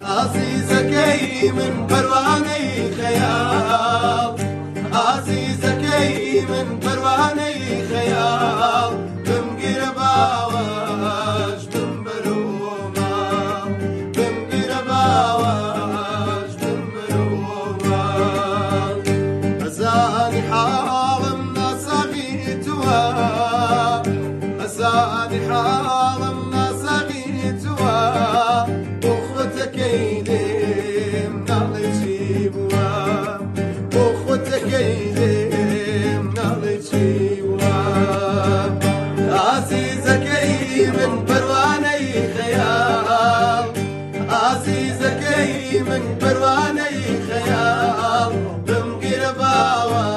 عزيزكي من پروانەی خەیاڵ عزیزەکەی من پەروانەی خەیاڵ بمگیرە باوەش بمبەرۆ ماڵ بمگیرە باوەش بمبەرۆ ماڵ ئەزانی حاڵم ناسەغی تووە ئەزانی حاڵم ناسەغی تووە عزيزكي من پروانەی خەیاڵ عزيزكي من پروانەی خەیاڵ بمگیرە باوە